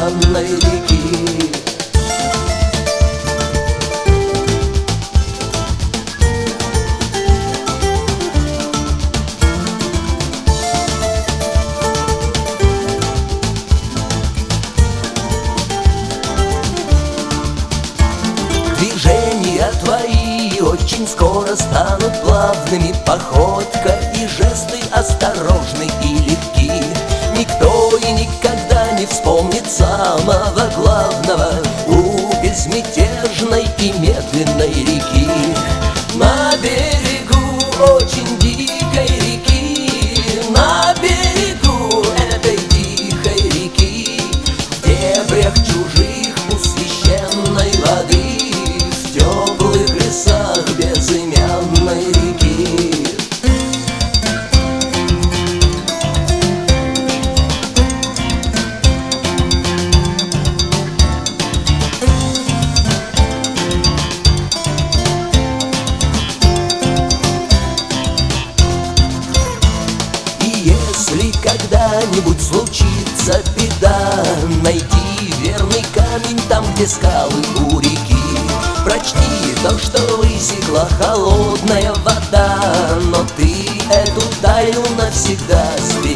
безымянной реки. Движения твои очень скоро станут плавными, походка и жесты осторожны и легки. Никто и никогда не вспомнит самого главного у безмятежной и медленной реки. На берегу очень дикой реки, на берегу этой тихой реки, в дебрях чужих у священной воды, в теплых лесах безымянной реки. Если когда-нибудь случится беда, найди верный камень там, где скалы у реки. Прочти то, что высекла холодная вода, но ты эту тайну навсегда